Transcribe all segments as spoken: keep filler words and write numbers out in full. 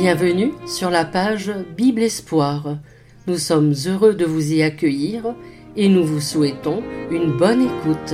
Bienvenue sur la page Bible Espoir. Nous sommes heureux de vous y accueillir et nous vous souhaitons une bonne écoute.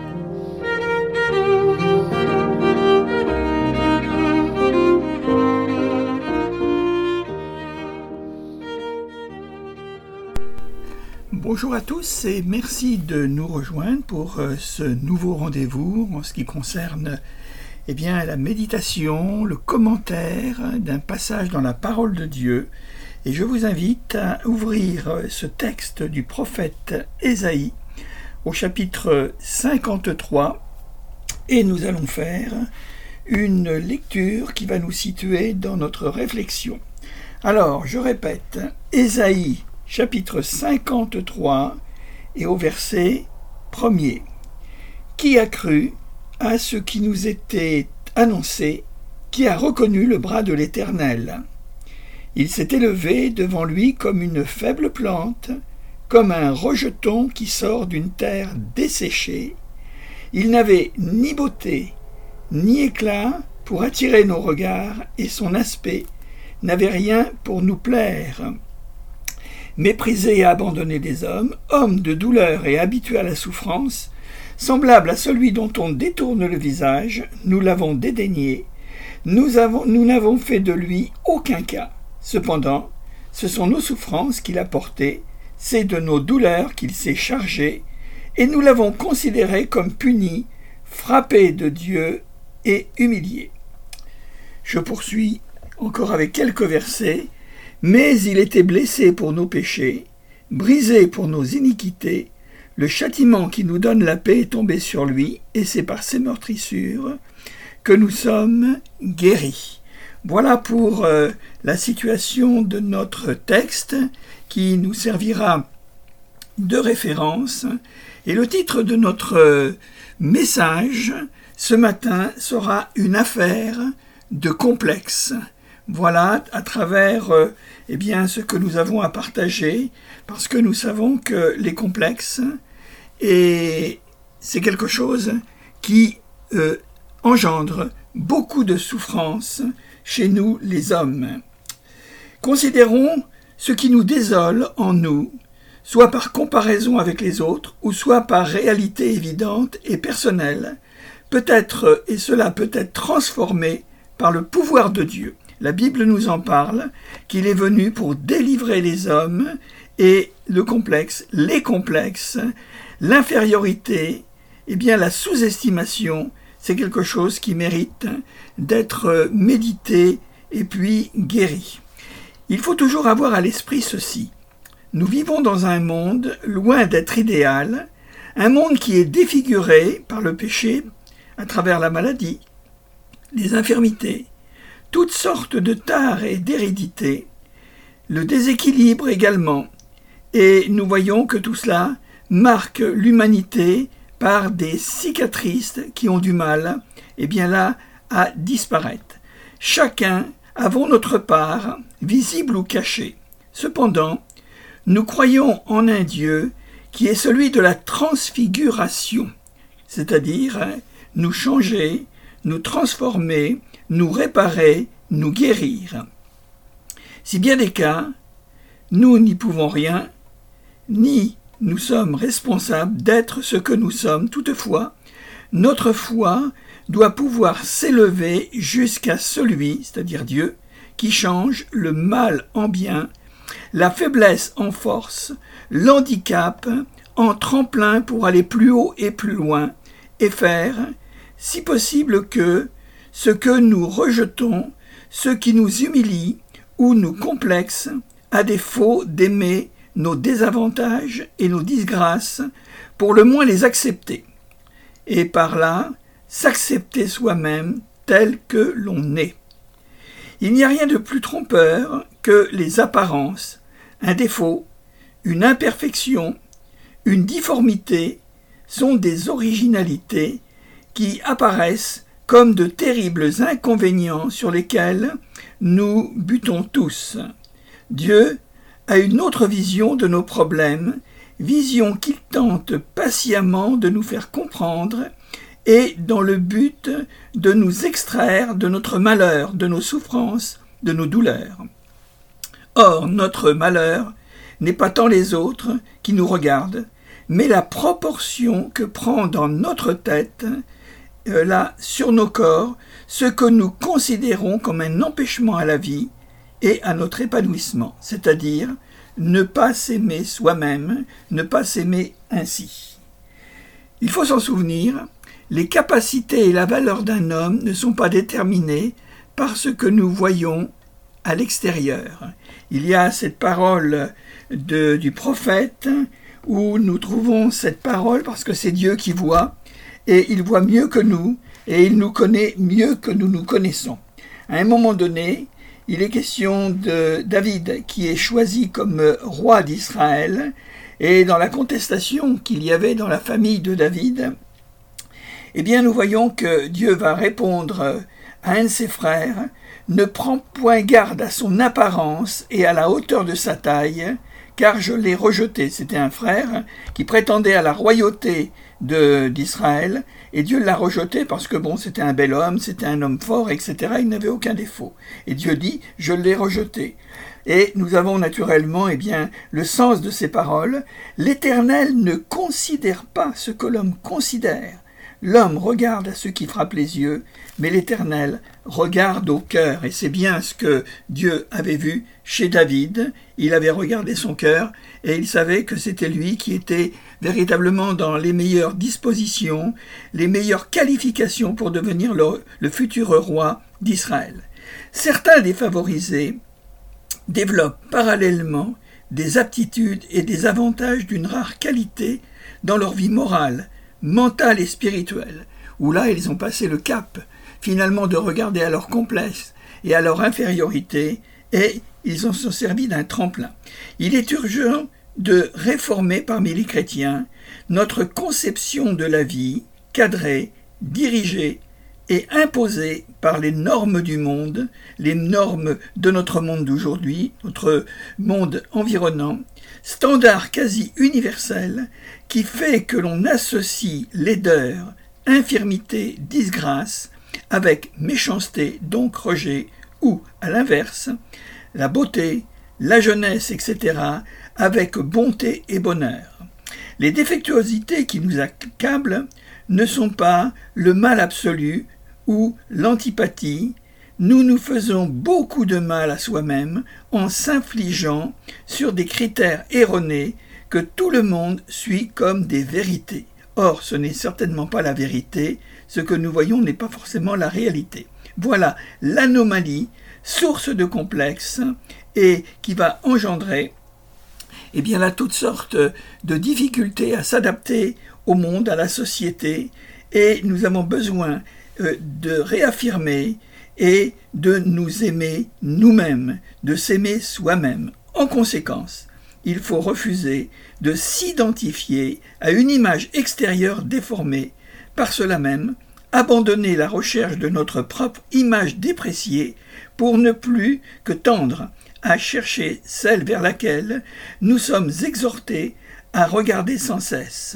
Bonjour à tous et merci de nous rejoindre pour ce nouveau rendez-vous en ce qui concerne eh bien, la méditation, le commentaire d'un passage dans la parole de Dieu. Et je vous invite à ouvrir ce texte du prophète Ésaïe au chapitre cinquante-trois et nous allons faire une lecture qui va nous situer dans notre réflexion. Alors, je répète, Ésaïe chapitre cinquante-trois et au verset premier. Qui a cru à ce qui nous était annoncé, qui a reconnu le bras de l'Éternel? Il s'est élevé devant lui comme une faible plante, comme un rejeton qui sort d'une terre desséchée. Il n'avait ni beauté, ni éclat pour attirer nos regards, et son aspect n'avait rien pour nous plaire. Méprisé et abandonné des hommes, homme de douleur et habitué à la souffrance, semblable à celui dont on détourne le visage, nous l'avons dédaigné, nous avons, nous n'avons fait de lui aucun cas. Cependant, ce sont nos souffrances qu'il a portées, c'est de nos douleurs qu'il s'est chargé, et nous l'avons considéré comme puni, frappé de Dieu et humilié. Je poursuis encore avec quelques versets. Mais il était blessé pour nos péchés, brisé pour nos iniquités. Le châtiment qui nous donne la paix est tombé sur lui, et c'est par ses meurtrissures que nous sommes guéris. Voilà pour euh, la situation de notre texte qui nous servira de référence. Et le titre de notre euh, message ce matin sera « Une affaire de complexe ». Voilà à travers euh, eh bien, ce que nous avons à partager, parce que nous savons que les complexes, et c'est quelque chose qui euh, engendre beaucoup de souffrance chez nous les hommes. Considérons ce qui nous désole en nous, soit par comparaison avec les autres, ou soit par réalité évidente et personnelle, peut-être, et cela peut être transformé par le pouvoir de Dieu. La Bible nous en parle, qu'il est venu pour délivrer les hommes, et le complexe, les complexes, l'infériorité, eh bien la sous-estimation, c'est quelque chose qui mérite d'être médité et puis guéri. Il faut toujours avoir à l'esprit ceci. Nous vivons dans un monde loin d'être idéal, un monde qui est défiguré par le péché à travers la maladie, les infirmités, toutes sortes de tares et d'hérédités, le déséquilibre également, et nous voyons que tout cela marque l'humanité par des cicatrices qui ont du mal, et bien là, à disparaître. Chacun avons notre part, visible ou cachée. Cependant, nous croyons en un Dieu qui est celui de la transfiguration, c'est-à-dire nous changer, nous transformer, nous réparer, nous guérir. Si bien des cas, nous n'y pouvons rien, ni nous sommes responsables d'être ce que nous sommes. Toutefois, notre foi doit pouvoir s'élever jusqu'à celui, c'est-à-dire Dieu, qui change le mal en bien, la faiblesse en force, l'handicap en tremplin pour aller plus haut et plus loin, et faire, si possible que ce que nous rejetons, ce qui nous humilie ou nous complexe, à défaut d'aimer nos désavantages et nos disgrâces, pour le moins les accepter, et par là, s'accepter soi-même tel que l'on est. Il n'y a rien de plus trompeur que les apparences, un défaut, une imperfection, une difformité sont des originalités qui apparaissent comme de terribles inconvénients sur lesquels nous butons tous. Dieu a une autre vision de nos problèmes, vision qu'il tente patiemment de nous faire comprendre et dans le but de nous extraire de notre malheur, de nos souffrances, de nos douleurs. Or, notre malheur n'est pas tant les autres qui nous regardent, mais la proportion que prend dans notre tête, euh, là, sur nos corps, ce que nous considérons comme un empêchement à la vie et à notre épanouissement, c'est-à-dire ne pas s'aimer soi-même, ne pas s'aimer ainsi. Il faut s'en souvenir, les capacités et la valeur d'un homme ne sont pas déterminées par ce que nous voyons à l'extérieur. Il y a cette parole de, du prophète où nous trouvons cette parole parce que c'est Dieu qui voit et il voit mieux que nous et il nous connaît mieux que nous nous connaissons. À un moment donné, il est question de David qui est choisi comme roi d'Israël et dans la contestation qu'il y avait dans la famille de David, eh bien nous voyons que Dieu va répondre à un de ses frères « Ne prends point garde à son apparence et à la hauteur de sa taille, car je l'ai rejeté. » C'était un frère qui prétendait à la royauté de, d'Israël, et Dieu l'a rejeté parce que bon, c'était un bel homme, c'était un homme fort, et cetera. Il n'avait aucun défaut. Et Dieu dit « Je l'ai rejeté ». Et nous avons naturellement eh bien, le sens de ces paroles. L'Éternel ne considère pas ce que l'homme considère. L'homme regarde à ce qui frappe les yeux, mais l'Éternel regarde au cœur. Et c'est bien ce que Dieu avait vu chez David. Il avait regardé son cœur et il savait que c'était lui qui était véritablement dans les meilleures dispositions, les meilleures qualifications pour devenir le, le futur roi d'Israël. Certains défavorisés développent parallèlement des aptitudes et des avantages d'une rare qualité dans leur vie morale, mentale et spirituelle, où là ils ont passé le cap, finalement de regarder à leur complexe et à leur infériorité, et ils en sont servis d'un tremplin. Il est urgent de réformer parmi les chrétiens notre conception de la vie, cadrée, dirigée et imposée par les normes du monde, les normes de notre monde d'aujourd'hui, notre monde environnant, standard quasi universel qui fait que l'on associe laideur, infirmité, disgrâce avec méchanceté, donc rejet, ou, à l'inverse, la beauté, la jeunesse, et cetera, avec bonté et bonheur. Les défectuosités qui nous accablent ne sont pas le mal absolu ou l'antipathie. Nous nous faisons beaucoup de mal à soi-même en s'infligeant sur des critères erronés que tout le monde suit comme des vérités. Or, ce n'est certainement pas la vérité, ce que nous voyons n'est pas forcément la réalité. Voilà l'anomalie, source de complexe, et qui va engendrer eh bien là, toutes sortes de difficultés à s'adapter au monde, à la société, et nous avons besoin euh, de réaffirmer et de nous aimer nous-mêmes, de s'aimer soi-même. En conséquence, il faut refuser de s'identifier à une image extérieure déformée. Par cela même, abandonner la recherche de notre propre image dépréciée pour ne plus que tendre à chercher celle vers laquelle nous sommes exhortés à regarder sans cesse.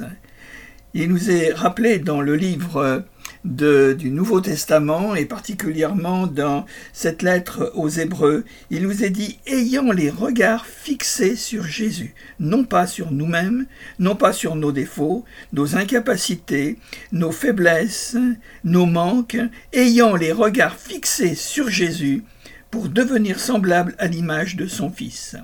Il nous est rappelé dans le livre de, du Nouveau Testament, et particulièrement dans cette lettre aux Hébreux, il nous est dit « ayant les regards fixés sur Jésus », non pas sur nous-mêmes, non pas sur nos défauts, nos incapacités, nos faiblesses, nos manques, ayant les regards fixés sur Jésus, pour devenir semblable à l'image de son Fils.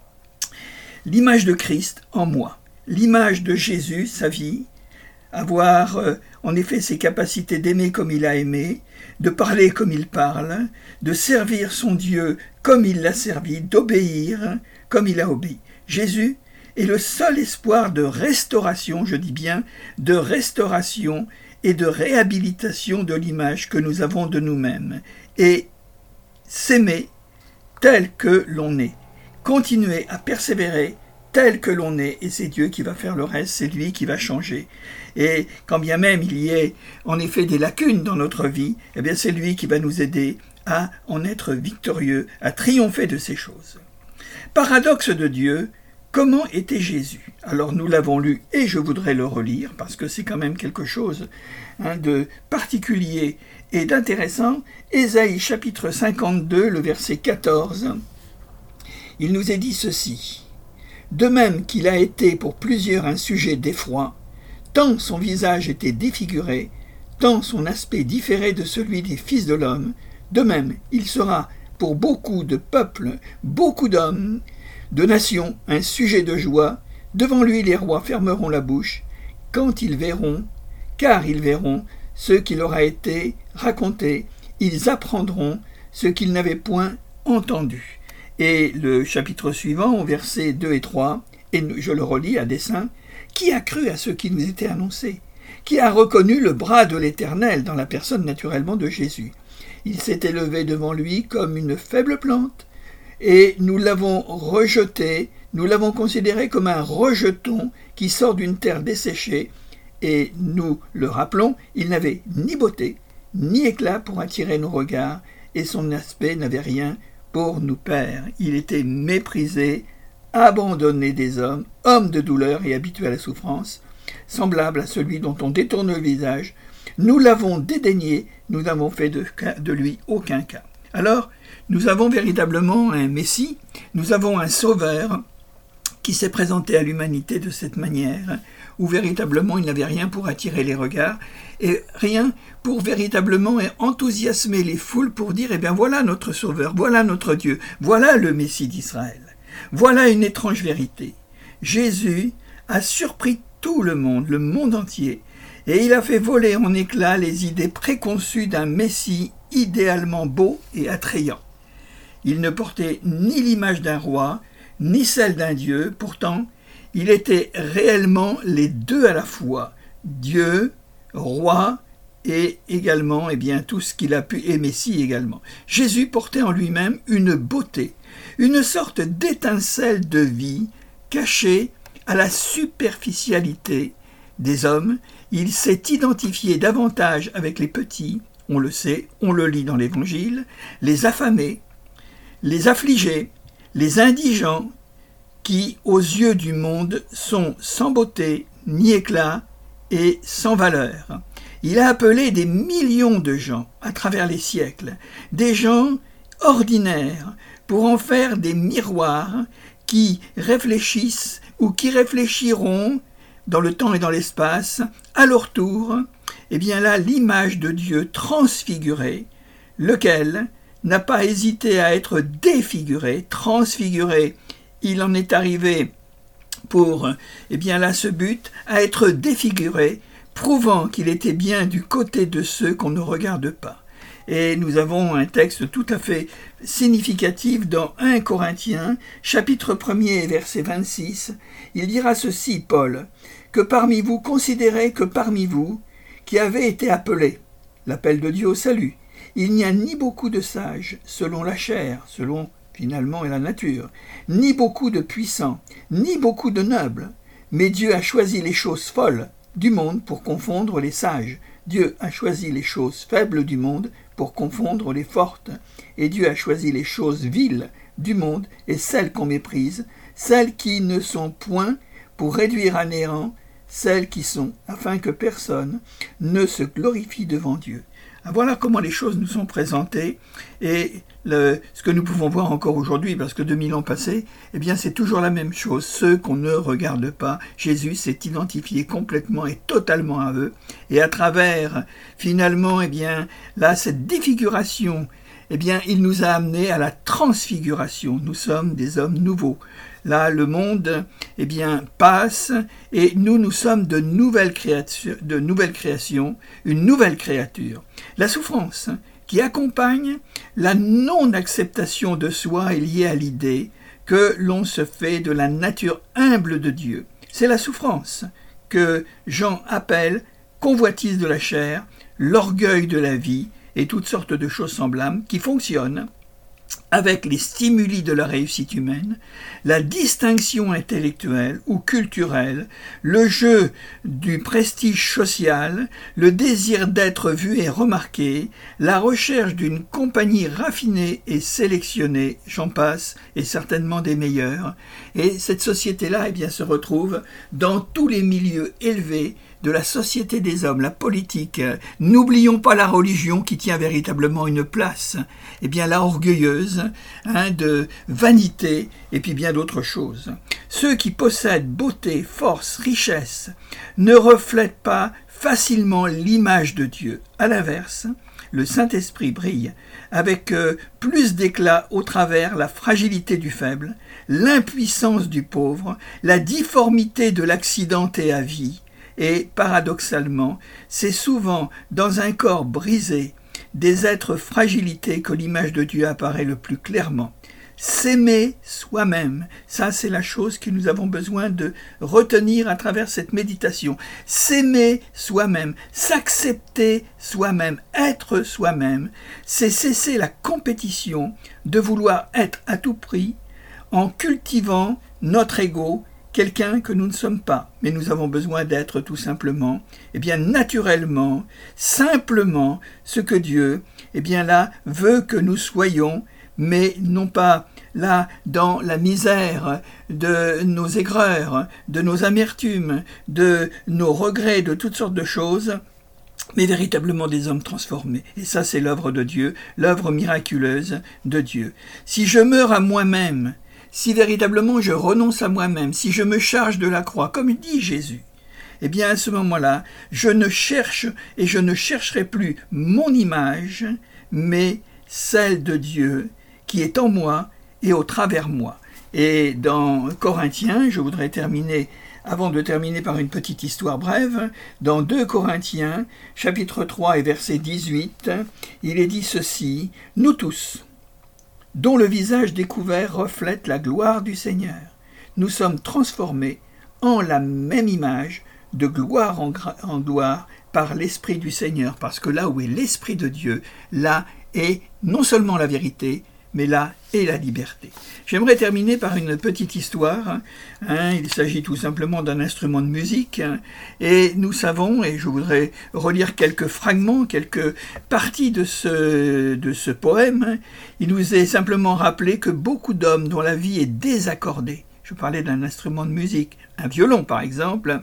L'image de Christ en moi, l'image de Jésus, sa vie, avoir euh, en effet ses capacités d'aimer comme il a aimé, de parler comme il parle, de servir son Dieu comme il l'a servi, d'obéir comme il a obéi. Jésus est le seul espoir de restauration, je dis bien, de restauration et de réhabilitation de l'image que nous avons de nous-mêmes. Et s'aimer tel que l'on est, continuer à persévérer tel que l'on est, et c'est Dieu qui va faire le reste, c'est lui qui va changer. Et quand bien même il y ait en effet des lacunes dans notre vie, eh bien c'est lui qui va nous aider à en être victorieux, à triompher de ces choses. Paradoxe de Dieu, Comment était Jésus? Alors nous l'avons lu et je voudrais le relire parce que c'est quand même quelque chose hein, de particulier et d'intéressant. Ésaïe chapitre cinquante-deux, le verset quatorze, il nous est dit ceci. De même qu'il a été pour plusieurs un sujet d'effroi, tant son visage était défiguré, tant son aspect différait de celui des fils de l'homme, de même il sera pour beaucoup de peuples, beaucoup d'hommes, de nations, un sujet de joie. Devant lui les rois fermeront la bouche, quand ils verront, car ils verront ce qui leur a été raconté, ils apprendront ce qu'ils n'avaient point entendu. Et le chapitre suivant, au versets deux et trois, et je le relis à dessein, qui a cru à ce qui nous était annoncé? Qui a reconnu le bras de l'Éternel dans la personne naturellement de Jésus? Il s'est élevé devant lui comme une faible plante, et nous l'avons rejeté, nous l'avons considéré comme un rejeton qui sort d'une terre desséchée, et nous le rappelons, il n'avait ni beauté, ni éclat pour attirer nos regards, et son aspect n'avait rien pour nous plaire. Il était méprisé, abandonné des hommes, homme de douleur et habitué à la souffrance, semblable à celui dont on détourne le visage. Nous l'avons dédaigné, nous n'avons fait de, de lui aucun cas. Alors, nous avons véritablement un Messie, nous avons un Sauveur qui s'est présenté à l'humanité de cette manière, où véritablement il n'avait rien pour attirer les regards, et rien pour véritablement enthousiasmer les foules pour dire, eh bien voilà notre Sauveur, voilà notre Dieu, voilà le Messie d'Israël. Voilà une étrange vérité. Jésus a surpris tout le monde, le monde entier, et il a fait voler en éclats les idées préconçues d'un Messie idéalement beau et attrayant. Il ne portait ni l'image d'un roi, ni celle d'un Dieu, pourtant il était réellement les deux à la fois, Dieu, roi, et également eh bien, tout ce qu'il a pu, et Messie également. Jésus portait en lui-même une beauté, une sorte d'étincelle de vie cachée à la superficialité des hommes. Il s'est identifié davantage avec les petits, on le sait, on le lit dans l'Évangile, les affamés, les affligés, les indigents, qui, aux yeux du monde, sont sans beauté, ni éclat et sans valeur. Il a appelé des millions de gens à travers les siècles, des gens ordinaires, pour en faire des miroirs qui réfléchissent ou qui réfléchiront dans le temps et dans l'espace, à leur tour, eh bien là, l'image de Dieu transfigurée, lequel n'a pas hésité à être défiguré, transfiguré. Il en est arrivé pour, eh bien là, ce but, à être défiguré, prouvant qu'il était bien du côté de ceux qu'on ne regarde pas. Et nous avons un texte tout à fait significatif dans un Corinthiens, chapitre premier, verset vingt-six. Il dira ceci, Paul, que parmi vous, considérez que parmi vous, qui avez été appelés, l'appel de Dieu au salut, il n'y a ni beaucoup de sages, selon la chair, selon finalement la nature, ni beaucoup de puissants, ni beaucoup de nobles, mais Dieu a choisi les choses folles du monde pour confondre les sages. Dieu a choisi les choses faibles du monde pour confondre les fortes. Et Dieu a choisi les choses viles du monde et celles qu'on méprise, celles qui ne sont point pour réduire à néant celles qui sont, afin que personne ne se glorifie devant Dieu. Voilà comment les choses nous sont présentées et le, ce que nous pouvons voir encore aujourd'hui, parce que deux mille ans passés, eh bien c'est toujours la même chose. Ceux qu'on ne regarde pas, Jésus s'est identifié complètement et totalement à eux. Et à travers, finalement, eh bien là, cette défiguration, eh bien il nous a amenés à la transfiguration. Nous sommes des hommes nouveaux. Là, le monde eh bien, passe et nous, nous sommes de nouvelles créatures, de nouvelles créations, une nouvelle créature. La souffrance qui accompagne la non-acceptation de soi est liée à l'idée que l'on se fait de la nature humble de Dieu. C'est la souffrance que Jean appelle convoitise de la chair, l'orgueil de la vie et toutes sortes de choses semblables qui fonctionnent avec les stimuli de la réussite humaine, la distinction intellectuelle ou culturelle, le jeu du prestige social, le désir d'être vu et remarqué, la recherche d'une compagnie raffinée et sélectionnée, j'en passe, et certainement des meilleurs. Et cette société-là, eh bien, se retrouve dans tous les milieux élevés de la société des hommes, la politique. N'oublions pas la religion qui tient véritablement une place, eh bien la orgueilleuse, hein, de vanité, et puis bien d'autres choses. Ceux qui possèdent beauté, force, richesse, ne reflètent pas facilement l'image de Dieu. À l'inverse, le Saint-Esprit brille avec euh, plus d'éclat au travers la fragilité du faible, l'impuissance du pauvre, la difformité de l'accidenté à vie. Et, paradoxalement, c'est souvent dans un corps brisé, des êtres fragilités que l'image de Dieu apparaît le plus clairement. S'aimer soi-même, ça c'est la chose que nous avons besoin de retenir à travers cette méditation. S'aimer soi-même, s'accepter soi-même, être soi-même, c'est cesser la compétition de vouloir être à tout prix en cultivant notre ego, quelqu'un que nous ne sommes pas, mais nous avons besoin d'être tout simplement, eh bien naturellement, simplement, ce que Dieu, eh bien là, veut que nous soyons, mais non pas là dans la misère de nos aigreurs, de nos amertumes, de nos regrets, de toutes sortes de choses, mais véritablement des hommes transformés. Et ça, c'est l'œuvre de Dieu, l'œuvre miraculeuse de Dieu. Si je meurs à moi-même, si véritablement je renonce à moi-même, si je me charge de la croix, comme dit Jésus, eh bien à ce moment-là, je ne cherche et je ne chercherai plus mon image, mais celle de Dieu qui est en moi et au travers moi. Et dans Corinthiens, je voudrais terminer, avant de terminer par une petite histoire brève, dans deux Corinthiens, chapitre trois et verset dix-huit, il est dit ceci, « Nous tous, dont le visage découvert reflète la gloire du Seigneur. Nous sommes transformés en la même image, de gloire en, en gloire, par l'Esprit du Seigneur. » Parce que là où est l'Esprit de Dieu, là est non seulement la vérité, mais là est la liberté. J'aimerais terminer par une petite histoire. Hein, il s'agit tout simplement d'un instrument de musique. Hein, et nous savons, et je voudrais relire quelques fragments, quelques parties de ce, de ce poème. Hein, il nous est simplement rappelé que beaucoup d'hommes dont la vie est désaccordée, je parlais d'un instrument de musique, un violon par exemple,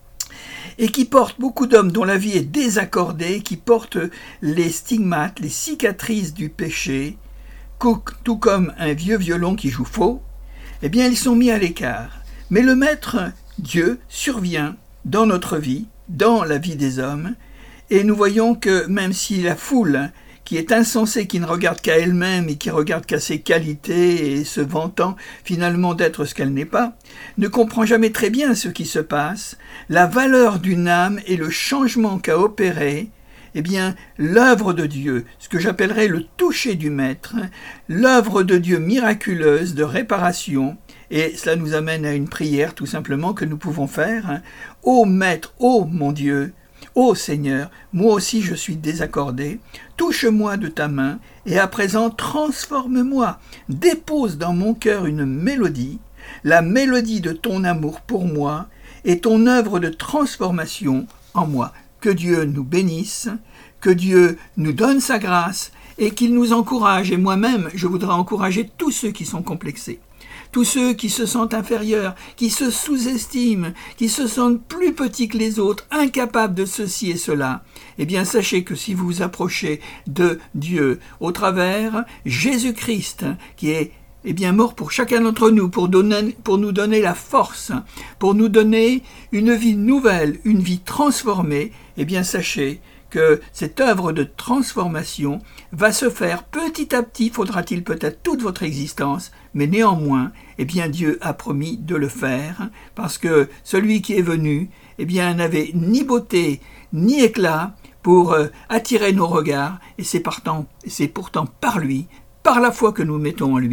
et qui portent, beaucoup d'hommes dont la vie est désaccordée, qui portent les stigmates, les cicatrices du péché, tout comme un vieux violon qui joue faux, eh bien ils sont mis à l'écart. Mais le Maître Dieu survient dans notre vie, dans la vie des hommes, et nous voyons que même si la foule, qui est insensée, qui ne regarde qu'à elle-même et qui regarde qu'à ses qualités et se vantant finalement d'être ce qu'elle n'est pas, ne comprend jamais très bien ce qui se passe, la valeur d'une âme et le changement qu'a opéré, eh bien, l'œuvre de Dieu, ce que j'appellerais le toucher du Maître, l'œuvre de Dieu miraculeuse de réparation, et cela nous amène à une prière tout simplement que nous pouvons faire. Ô Maître, ô mon Dieu, ô Seigneur, moi aussi je suis désaccordé, touche-moi de ta main, et à présent transforme-moi, dépose dans mon cœur une mélodie, la mélodie de ton amour pour moi, et ton œuvre de transformation en moi. Que Dieu nous bénisse, que Dieu nous donne sa grâce et qu'il nous encourage. Et moi-même, je voudrais encourager tous ceux qui sont complexés, tous ceux qui se sentent inférieurs, qui se sous-estiment, qui se sentent plus petits que les autres, incapables de ceci et cela. Eh bien, sachez que si vous vous approchez de Dieu au travers Jésus-Christ, qui est eh bien, mort pour chacun d'entre nous, pour, donner, pour nous donner la force, pour nous donner une vie nouvelle, une vie transformée, eh bien, sachez que cette œuvre de transformation va se faire petit à petit, faudra-t-il peut-être toute votre existence, mais néanmoins, eh bien, Dieu a promis de le faire, parce que celui qui est venu, eh bien, n'avait ni beauté, ni éclat pour euh, attirer nos regards, et c'est, partant, c'est pourtant par lui, par la foi que nous mettons en lui,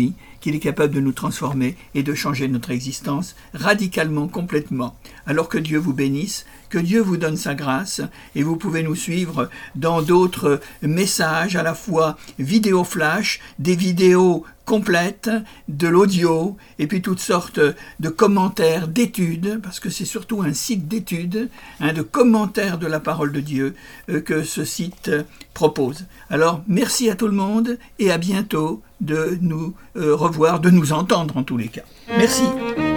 qu'il est capable de nous transformer et de changer notre existence radicalement, complètement. Alors que Dieu vous bénisse, que Dieu vous donne sa grâce, et vous pouvez nous suivre dans d'autres messages, à la fois vidéo flash, des vidéos complètes, de l'audio, et puis toutes sortes de commentaires, d'études, parce que c'est surtout un site d'études, hein, de commentaires de la parole de Dieu euh, que ce site euh, propose. Alors, merci à tout le monde, et à bientôt de nous euh, revoir, de nous entendre en tous les cas. Merci.